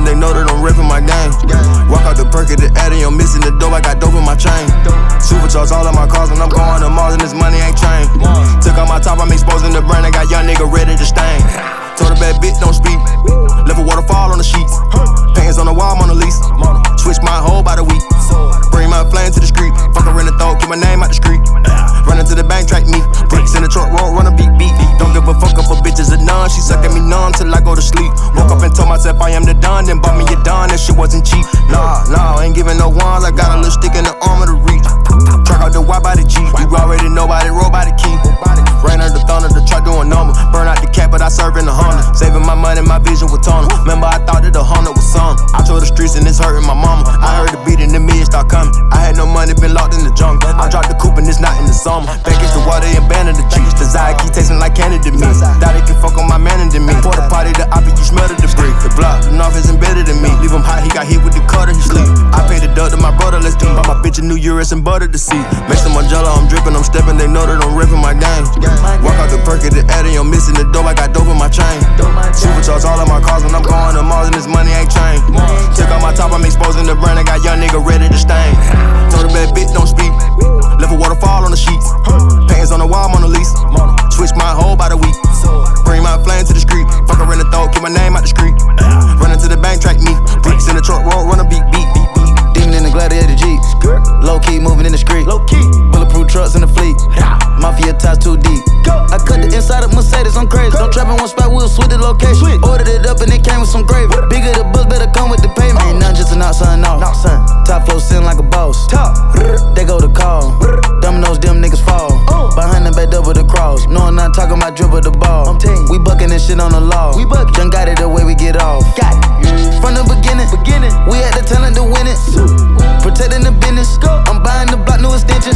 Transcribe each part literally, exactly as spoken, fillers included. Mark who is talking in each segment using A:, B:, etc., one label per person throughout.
A: stepping, they know that I'm ripping my game. Walk out the perk at the Addy, I'm missing the dope, I got dope in my chain. Supercharged all of my cars when I'm going to Mars and this money ain't changed. Took out my top, I'm exposing the brand, I got young nigga ready to stain. Told a bad bitch don't speak, left a waterfall on the sheets. Pants on the wall, Mona Lisa. Switch my whole by the week. Bring my flame to the street, fuck her in the throat, keep my name out the street. Running to the bank, track me. Bricks in the truck, roll, run a beat, beat. Don't give a fuck up for bitches or none. She suck at me numb till I go to sleep. Woke up and told myself I am the Don, then bought me a Don, that shit wasn't cheap. Nah, nah, ain't giving no ones. I got a little stick in the arm of the reach. Truck out the Y by the G. You already know by the roll by the key. Rain under the thunder, the truck doing normal. Burn out the cat, but I serve in the Honda. Saving my money, my vision was tunnel. Remember, I thought that the Honda was some. I told the streets and it's hurting my mama. I heard the beat and the millions start coming. I had no money, been locked in the jungle. I dropped the coupe and it's not in the summer. Package the water and abandon the G's. Desire keep tasting like candy to me. Thought it can fuck on my man and me. For the party, the opposite, you smell the debris. The block, the north is embedded in me. Leave him hot, he got hit with the cutter, he sleep. I paid the duck to my brother, let's do. Bought my bitch a new Urus and butter to see. Mix some Margiela, I'm dripping, I'm stepping, they know that I'm ripping my game. Walk out the perk at the Addy, I'm missing the dope, I got dope in my chain. Supercharged all of my cars when I'm going to Mars and this money ain't changed. Took out my top, I'm exposing the brand, I got young nigga ready to stain. Told a bad bitch don't speak, left a waterfall on the sheets. Pants on the wall, Mona Lisa. Switch my whole by the week. Bring my flame to the street, fuck her in the throat, keep my name out the street. Running to the bank, track me. Bricks in the truck, roll, run a beat, beat, beat, beat.
B: Demon in the gladiator Jeeps. Low key moving in the street.
A: Low key.
B: Bulletproof trucks in the fleet. Mafia ties too deep. I cut the inside of Mercedes, I'm crazy. Don't trap in one spot, we'll switch the location. Ordered it up and it came with some gravy. Bigger the bus, better come with the payment. Ain't nothing just a knock something off. Top flow sitting like a boss. They go to call. Dominoes, them niggas fall. Behind them back double the cross. Knowing I'm talking about dribble the ball. We bucking this shit on the law. Done got it the way we get off. From the beginning, beginning, we had the talent to win it. Protecting the business. I'm buying the block, new extensions.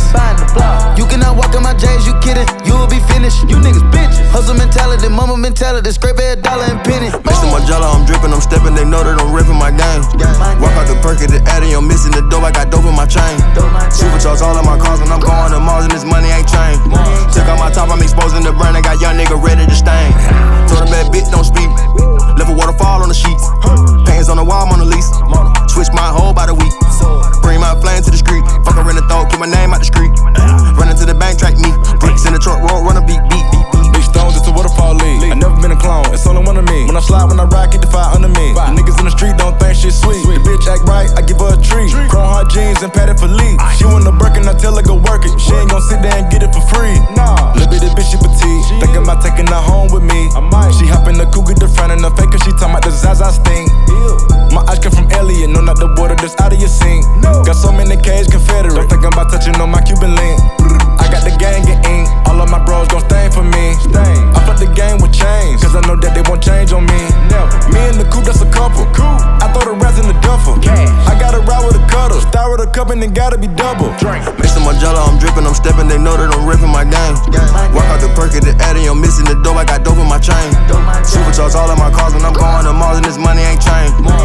B: You cannot walk in my J's, you kidding? You will be finished. You niggas bitches. Hustle mentality, mama mentality. Scrape every dollar and penny.
A: Mix some Margiela, I'm dripping, I'm stepping, they know that I'm ripping my game. Walk out the perk at the Addy, I'm missing the dope, I got dope in my chain. Supercharged all of my cars when I'm going to Mars and this money ain't changed. Took out my top, I'm exposing the brand, I got young nigga ready to stain. Told a bad bitch don't speak, left a waterfall on the sheets. Pants on the wall, Mona Lisa. Switch my whole by the week. Bring my flame to the street, fuck her in the throat, keep my name out the street. Running to the bank, track me. Bricks in the truck, roll, run a beat, beat, beat, beat.
C: Big stones, it's a waterfall league. I never been a clone, it's only one of me. When I slide, when I ride, get the fire under me. The niggas in the street don't think shit sweet. The bitch act right, I give her a treat. Chrome hard jeans and padded for lead. She want a Birkin, I tell her go work it. She ain't gon' sit there and get it for free. Nah, little bitty bitch, she petite. Thinking about taking her home with me. She hop in the coupe, get the front and the fake, cause she talking about the Zaza stink. My eyes come from Elliot, no, not the water that's out of your sink. Got so many K's Confederate, don't think I'm about touching on my Cuban link. I got the gang and ink, all of my bros gon' stain for me. I fuck the game with chains, cause I know that they won't change on me. Me and the coupe, that's a couple. I throw the rats in the duffel. I gotta ride with a cutter, start with a cup and then gotta be double.
A: Mix some Margiela, I'm dripping, I'm stepping, they know that I'm ripping my game. Walk out the perk at the Addy, I'm missing the dope, I got dope in my chain. Supercharged all of my cars when I'm going to Mars and this money ain't changed.